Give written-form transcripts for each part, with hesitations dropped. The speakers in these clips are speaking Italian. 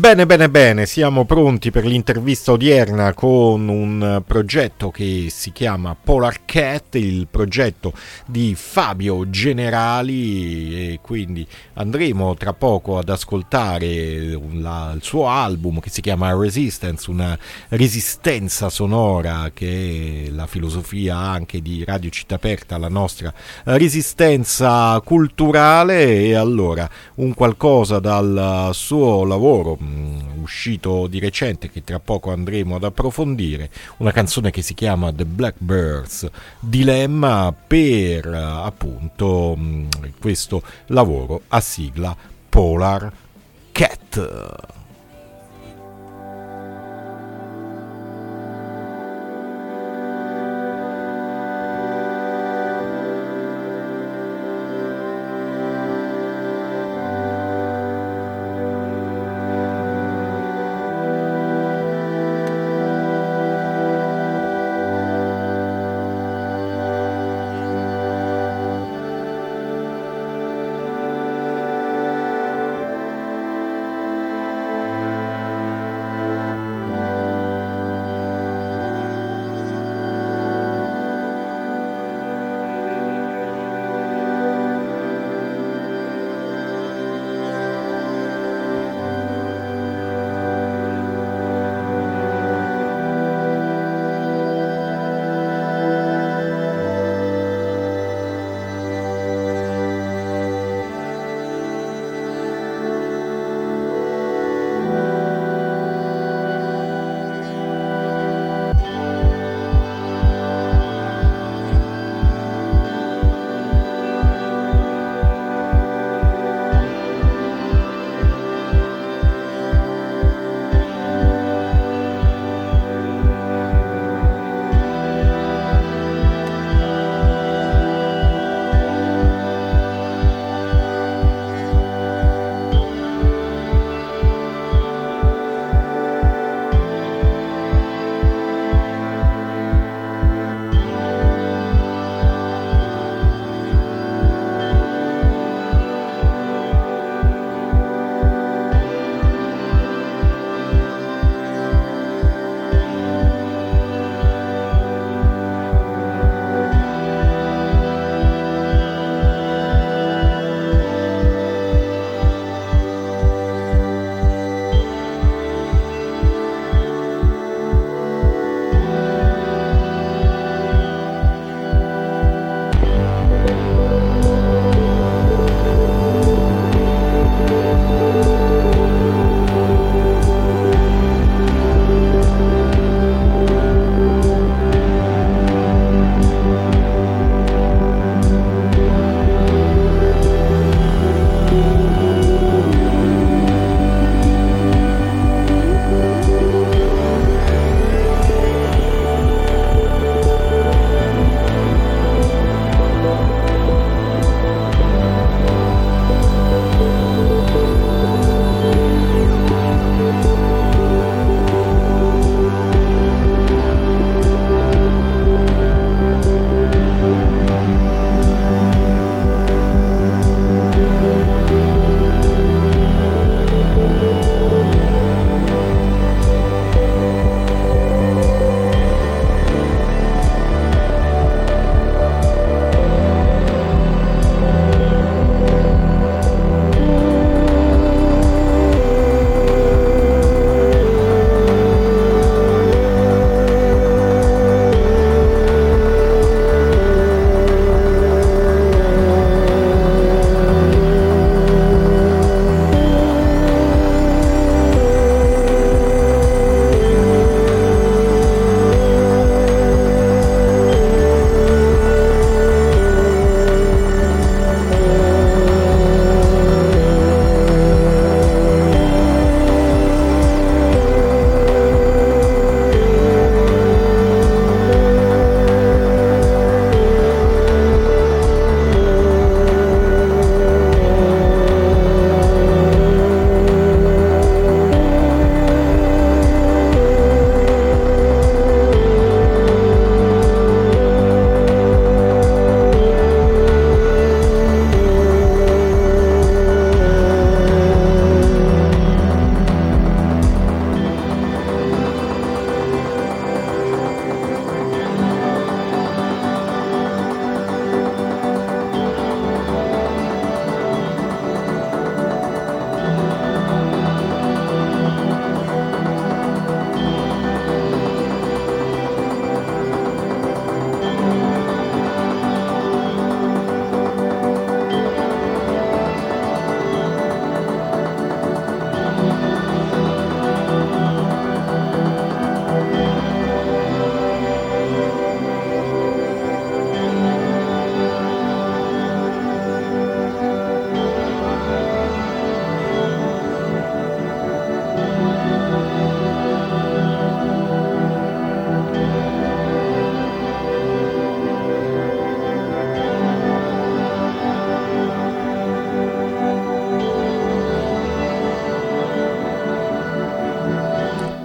Bene, bene, bene, siamo pronti per l'intervista odierna con un progetto che si chiama Polar Cat, il progetto di Fabio Generali, e quindi andremo tra poco ad ascoltare il suo album che si chiama Resistance, una resistenza sonora che è la filosofia anche di Radio Città Aperta, la nostra resistenza culturale. E allora un qualcosa dal suo lavoro uscito di recente che tra poco andremo ad approfondire, una canzone che si chiama The Blackbird's Dilemma per appunto questo lavoro a sigla Polar Cat.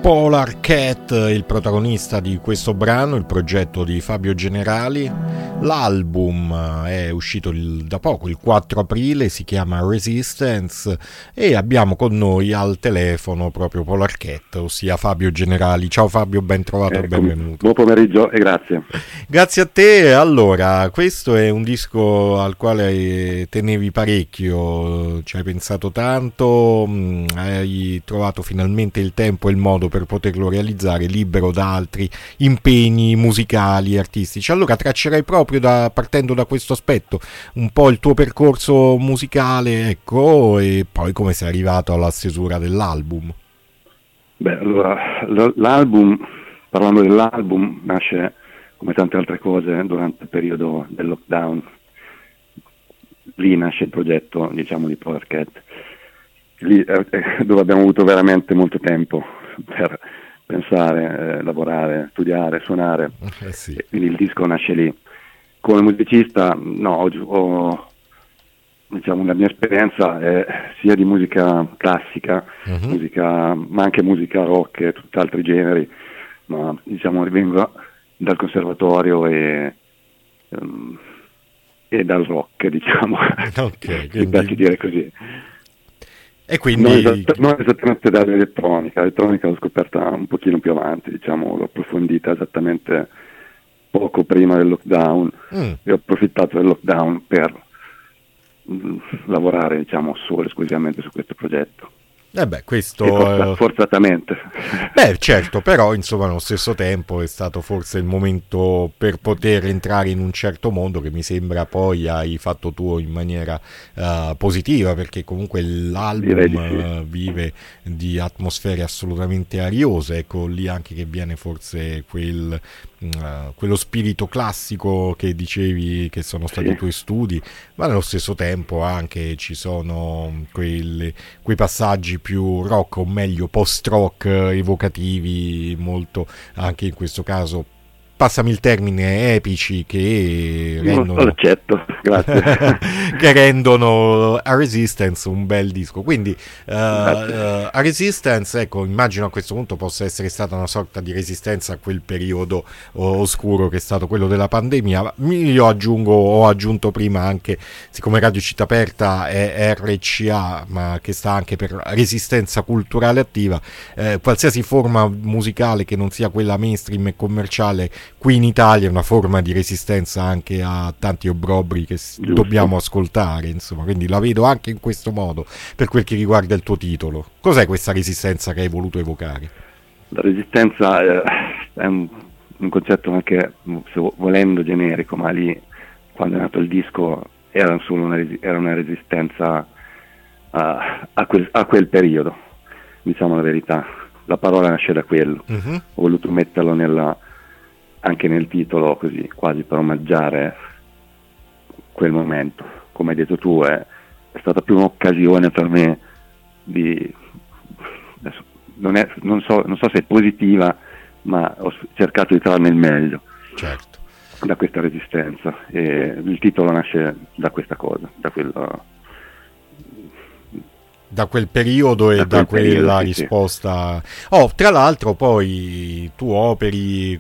Polar Cat, il protagonista di questo brano, il progetto di Fabio Generali. L'album è uscito da poco, il 4 aprile, si chiama Resistance e abbiamo con noi al telefono proprio Polar Cat, ossia Fabio Generali. Ciao Fabio, ben trovato e benvenuto. Buon pomeriggio e grazie. Grazie a te. Allora, questo è un disco al quale tenevi parecchio, ci hai pensato tanto, hai trovato finalmente il tempo e il modo per poterlo realizzare libero da altri impegni musicali, artistici. Allora traccerei proprio partendo da questo aspetto un po' il tuo percorso musicale, ecco, e poi come sei arrivato alla stesura dell'album. Beh, allora, parlando dell'album, nasce come tante altre cose durante il periodo del lockdown. Lì nasce il progetto, diciamo, di Polar Cat. Lì dove abbiamo avuto veramente molto tempo per pensare, lavorare, studiare, suonare. Sì. E quindi il disco nasce lì. Come musicista, no, diciamo, la mia esperienza è sia di musica classica, ma anche musica rock e tutti altri generi, ma diciamo vengo dal conservatorio e dal rock, diciamo, Okay, mi piace dire così. E quindi non esattamente dall'elettronica, l'elettronica l'ho scoperta un pochino più avanti, diciamo, l'ho approfondita esattamente poco prima del lockdown e ho approfittato del lockdown per lavorare, diciamo, solo esclusivamente su questo progetto. Questo Forzatamente. Beh, certo, però insomma allo stesso tempo è stato forse il momento per poter entrare in un certo mondo che mi sembra poi hai fatto tu in maniera positiva, perché comunque l'album vive di atmosfere assolutamente ariose, ecco lì anche che viene forse quello spirito classico che dicevi che sono stati i tuoi studi, ma nello stesso tempo anche ci sono quei passaggi più rock, o meglio post-rock, evocativi, molto anche in questo caso, passami il termine, epici, che rendono, accetto, grazie. che rendono a Resistance un bel disco. Quindi a Resistance, ecco, immagino a questo punto possa essere stata una sorta di resistenza a quel periodo oscuro che è stato quello della pandemia. Io ho aggiunto prima anche, siccome Radio Città Aperta è RCA, ma che sta anche per Resistenza Culturale Attiva, qualsiasi forma musicale che non sia quella mainstream e commerciale qui in Italia è una forma di resistenza anche a tanti obbrobri che dobbiamo ascoltare, insomma, quindi la vedo anche in questo modo per quel che riguarda il tuo titolo. Cos'è questa resistenza che hai voluto evocare? La resistenza è un concetto anche, se volendo, generico, ma lì quando è nato il disco era una resistenza a quel periodo, diciamo la verità. La parola nasce da quello. Ho voluto metterlo anche nel titolo, così quasi per omaggiare quel momento. Come hai detto tu, è stata più un'occasione per me di adesso, non so se è positiva, ma ho cercato di trarne il meglio, certo, da questa resistenza, e il titolo nasce da questa cosa, da quel periodo e da quella risposta. Tra l'altro poi tu operi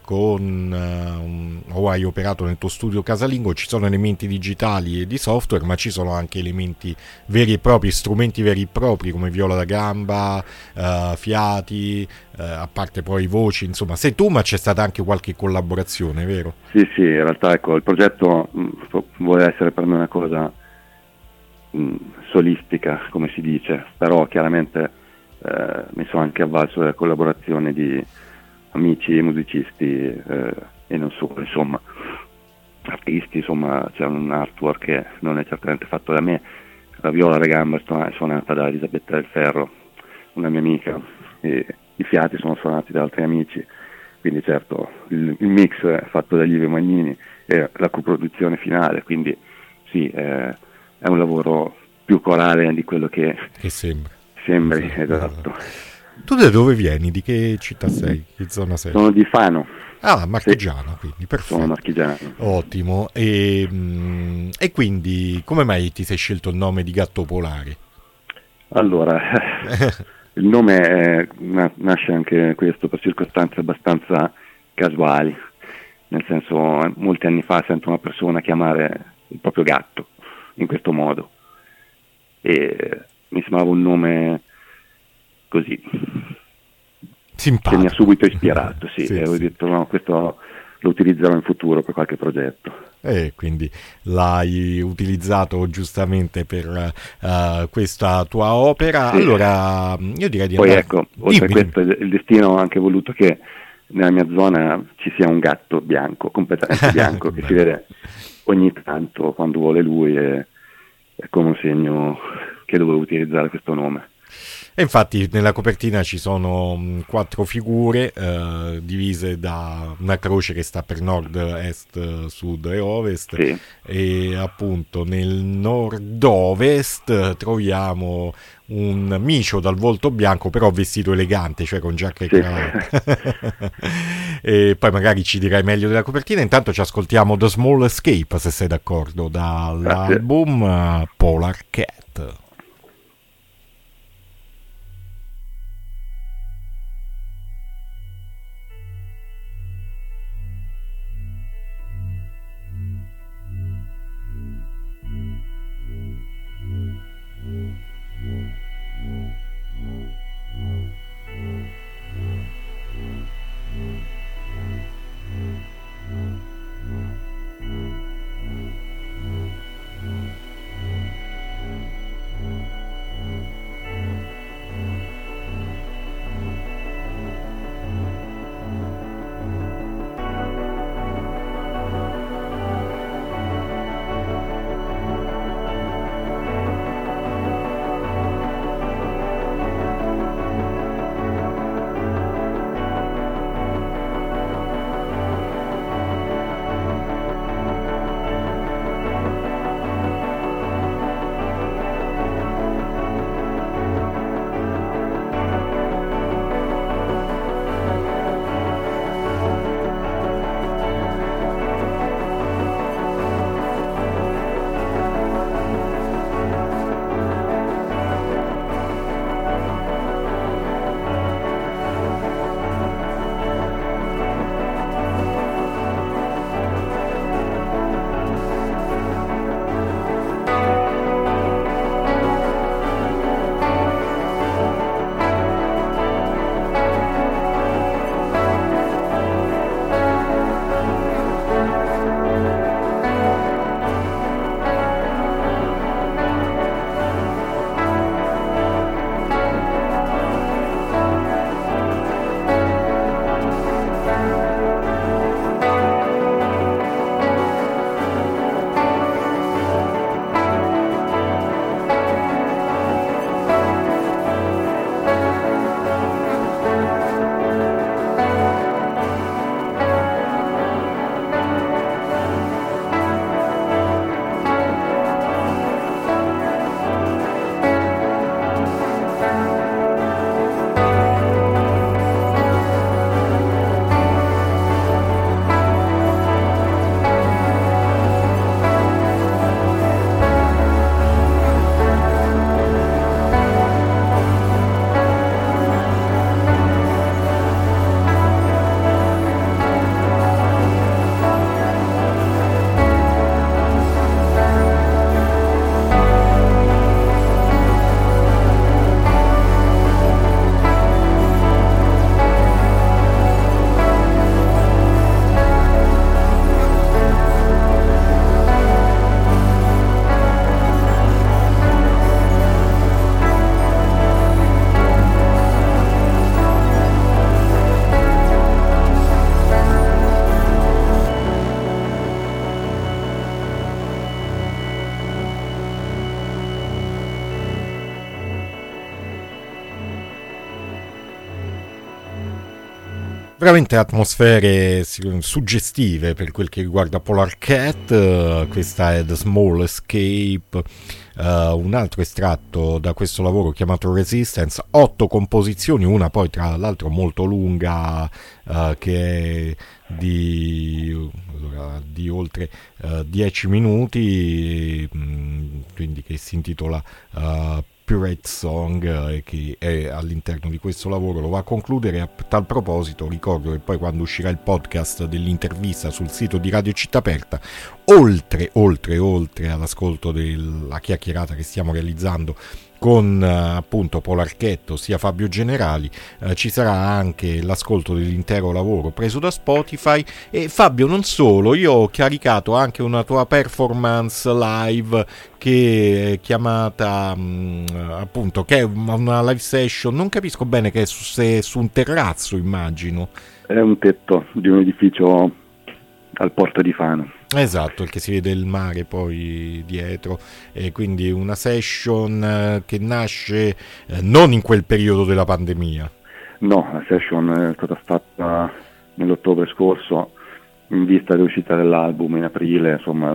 o hai operato nel tuo studio casalingo, ci sono elementi digitali e di software, ma ci sono anche elementi veri e propri, strumenti veri e propri come viola da gamba, fiati, a parte poi voci, insomma sei tu, ma c'è stata anche qualche collaborazione, vero? Sì, in realtà ecco, il progetto vuole essere per me una cosa solistica, come si dice, però chiaramente mi sono anche avvalso della collaborazione di amici, musicisti e non solo, insomma, artisti, insomma, c'è un artwork che non è certamente fatto da me. La viola da gamba è suonata da Elisabetta del Ferro, una mia amica, e i fiati sono suonati da altri amici, quindi certo il mix è fatto da Livio Magnini e la coproduzione finale, quindi sì, è un lavoro più corale di quello che sembri, esatto. Tu da dove vieni? Di che città sei? Che zona sei? Sono di Fano. Ah, marchigiano, sì. Quindi perfetto. Sono marchigiano. Ottimo. E quindi come mai ti sei scelto il nome di Gatto Polare? Allora, Il nome nasce anche questo per circostanze abbastanza casuali, nel senso molti anni fa sento una persona chiamare il proprio gatto in questo modo e mi sembrava un nome così simpatico, che mi ha subito ispirato, sì, sì, e ho sì. detto no, questo lo utilizzerò in futuro per qualche progetto. E quindi l'hai utilizzato giustamente per questa tua opera. Sì. Allora, io direi di Poi andare. ecco, oltre a Dimmi, dimmi. questo il destino ha anche voluto che nella mia zona ci sia un gatto bianco, completamente bianco, Che che si bello. vede ogni tanto quando vuole lui e è come un segno che dovevo utilizzare questo nome. E infatti nella copertina ci sono quattro figure divise da una croce che sta per nord, est, sud e ovest, Sì, e appunto nel nord-ovest troviamo un micio dal volto bianco però vestito elegante, cioè con giacca e sì. cravatta. E poi magari ci dirai meglio della copertina. Intanto ci ascoltiamo The Small Escape, se sei d'accordo, Grazie. dall'album Polar Cat. Veramente atmosfere suggestive per quel che riguarda Polar Cat. Questa è The Small Escape, un altro estratto da questo lavoro chiamato Resistance, 8 composizioni, una poi tra l'altro molto lunga, che è di oltre 10 minuti, quindi che si intitola Spirit Song, che è all'interno di questo lavoro, lo va a concludere. A tal proposito ricordo che poi quando uscirà il podcast dell'intervista sul sito di Radio Città Aperta, oltre all'ascolto della chiacchierata che stiamo realizzando con appunto Polarchetto sia Fabio Generali, ci sarà anche l'ascolto dell'intero lavoro preso da Spotify. E Fabio, non solo, io ho caricato anche una tua performance live che è chiamata appunto, che è una live session, non capisco bene, che è se è su un terrazzo, immagino. È un tetto di un edificio al porto di Fano. Esatto, perché si vede il mare poi dietro, e quindi una session che nasce non in quel periodo della pandemia. No, la session è stata fatta nell'ottobre scorso in vista dell'uscita dell'album in aprile, insomma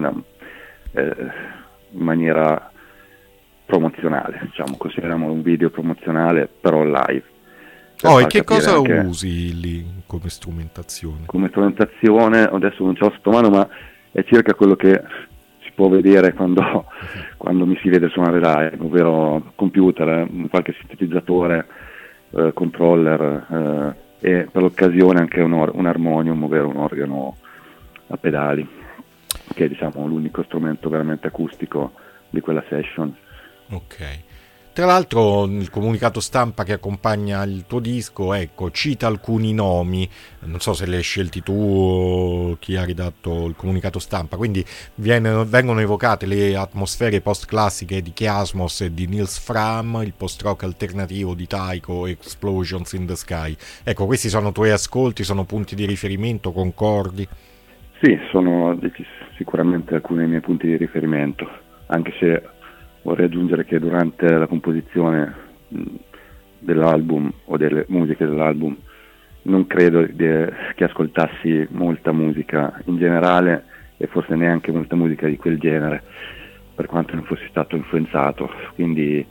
in maniera promozionale, diciamo, consideriamo un video promozionale però live. E che cosa usi lì come strumentazione? Come strumentazione adesso non ce l'ho sotto mano, ma è circa quello che si può vedere quando mi si vede suonare live, ovvero computer, qualche sintetizzatore, controller e per l'occasione anche un armonium, ovvero un organo a pedali, che è, diciamo, l'unico strumento veramente acustico di quella session. Ok. Tra l'altro il comunicato stampa che accompagna il tuo disco, ecco, cita alcuni nomi, non so se li hai scelti tu o chi ha redatto il comunicato stampa, quindi vengono evocate le atmosfere post-classiche di Kiasmos e di Nils Fram, il post-rock alternativo di Tycho, Explosions in the Sky. Ecco, questi sono tuoi ascolti, sono punti di riferimento, concordi? Sì, sono sicuramente alcuni dei miei punti di riferimento, anche se vorrei aggiungere che durante la composizione dell'album o delle musiche dell'album non credo che ascoltassi molta musica in generale, e forse neanche molta musica di quel genere, per quanto non fossi stato influenzato. Quindi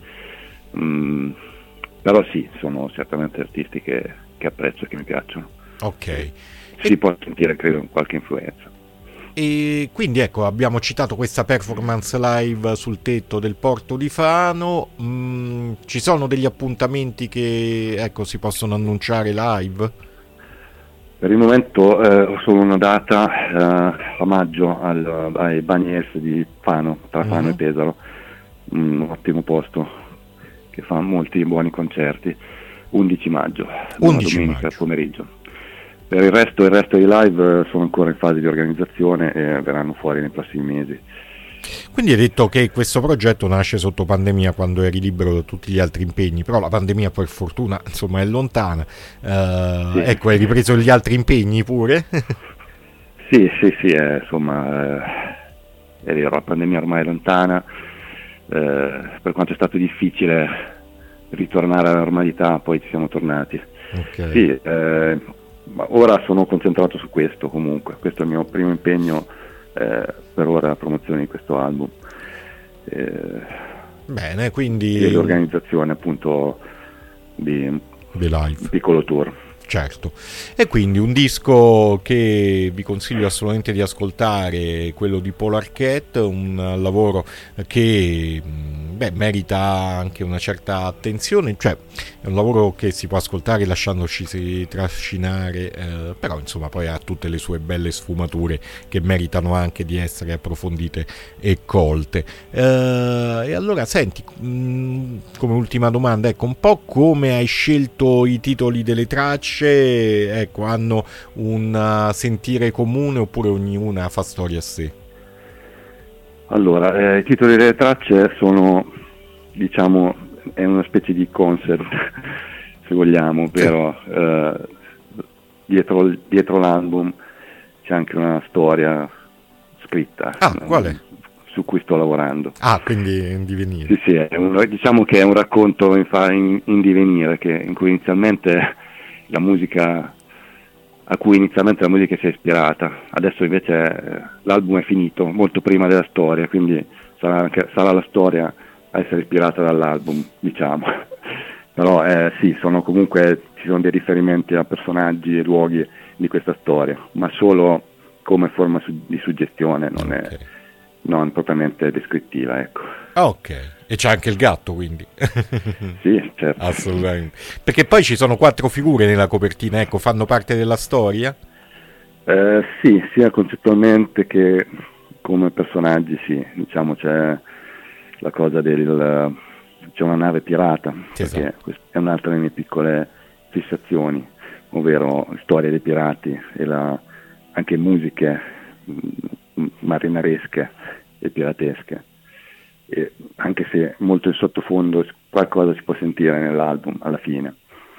però sì, sono certamente artisti che apprezzo e che mi piacciono. Ok. Si può sentire, credo, qualche influenza. E quindi ecco, abbiamo citato questa performance live sul tetto del porto di Fano. Ci sono degli appuntamenti che, ecco, si possono annunciare live? Per il momento ho solo una data a maggio ai Bagners di Fano, tra Fano e Pesaro, un ottimo posto che fa molti buoni concerti. 11 maggio, una domenica pomeriggio. Per il resto dei live sono ancora in fase di organizzazione e verranno fuori nei prossimi mesi. Quindi hai detto che questo progetto nasce sotto pandemia, quando eri libero da tutti gli altri impegni, però la pandemia per fortuna, insomma, è lontana. Sì. Ecco, hai ripreso gli altri impegni pure? Sì, insomma, è vero, la pandemia ormai è lontana, per quanto è stato difficile ritornare alla normalità, poi ci siamo tornati. Okay. Sì, ma ora sono concentrato su questo, comunque questo è il mio primo impegno per ora, la promozione di questo album, bene, quindi e l'organizzazione appunto di live, un piccolo tour. Certo, e quindi un disco che vi consiglio assolutamente di ascoltare, quello di Polarchetto, un lavoro che merita anche una certa attenzione, cioè è un lavoro che si può ascoltare lasciandoci trascinare, però insomma poi ha tutte le sue belle sfumature che meritano anche di essere approfondite e colte. E allora senti, come ultima domanda, ecco, un po' come hai scelto i titoli delle tracce, ecco, hanno un sentire comune oppure ognuna fa storia a sé? Allora, i titoli delle tracce sono, diciamo, è una specie di concept, se vogliamo, però dietro l'album c'è anche una storia scritta. Qual è? Su cui sto lavorando. Quindi in divenire. Sì, diciamo che è un racconto in divenire, in cui inizialmente la musica si è ispirata, adesso invece l'album è finito molto prima della storia, quindi sarà la storia a essere ispirata dall'album, diciamo. Però sì, ci sono dei riferimenti a personaggi e luoghi di questa storia, ma solo come forma di suggestione, non propriamente descrittiva, ecco. Ok, e c'è anche il gatto, quindi. Sì, certo. Assolutamente. Perché poi ci sono 4 figure nella copertina, ecco, fanno parte della storia? Sì, sia concettualmente che come personaggi, sì. Diciamo c'è la cosa c'è una nave pirata, Sì, perché esatto. questa è un'altra delle mie piccole fissazioni, ovvero storia dei pirati e anche musiche marinaresche e piratesche. E anche se molto in sottofondo qualcosa si può sentire nell'album alla fine.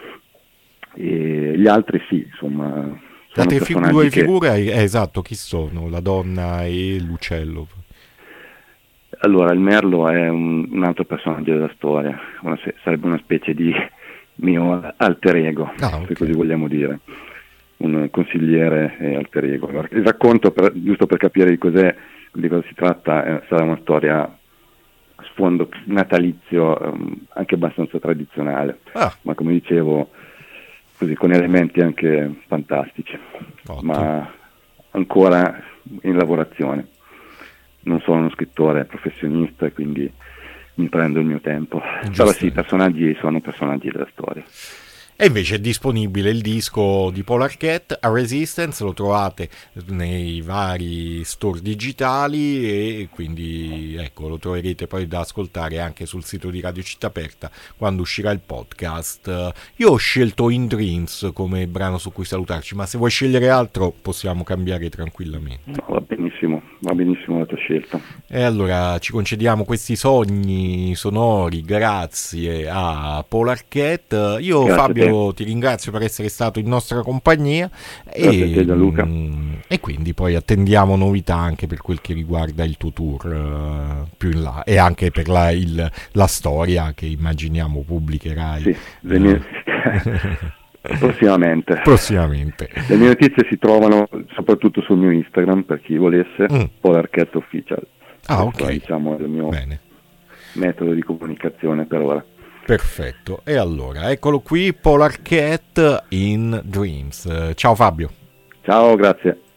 E gli altri sì, insomma, sono personaggi Due figure, esatto, chi sono? La donna e l'uccello. Allora, il Merlo è un altro personaggio della storia, sarebbe una specie di mio alter ego, Okay. se così vogliamo dire, un consigliere e alter ego. Il racconto, giusto per capire di cosa si tratta, sarà una storia a sfondo natalizio, anche abbastanza tradizionale, ma come dicevo, così con elementi anche fantastici, ma ancora in lavorazione. Non sono uno scrittore professionista e quindi mi prendo il mio tempo. Però sì, i personaggi sono personaggi della storia. E invece è disponibile il disco di Polar Cat, A Resistance, lo trovate nei vari store digitali e quindi ecco, lo troverete poi da ascoltare anche sul sito di Radio Città Aperta quando uscirà il podcast. Io ho scelto In Dreams come brano su cui salutarci, ma se vuoi scegliere altro possiamo cambiare tranquillamente. No, va benissimo la tua scelta. E allora ci concediamo questi sogni sonori grazie a Polar Cat. Io Grazie Fabio ti ringrazio per essere stato in nostra compagnia Grazie a te, Gianluca. E quindi poi attendiamo novità anche per quel che riguarda il tuo tour più in là e anche per la storia che immaginiamo pubblicherai. Sì, prossimamente. Le mie notizie si trovano soprattutto sul mio Instagram per chi volesse, Polar Cat Official. Ok. Diciamo è il mio metodo di comunicazione per ora. Perfetto, e allora eccolo qui, Polar Cat in Dreams. Ciao Fabio. Ciao, grazie.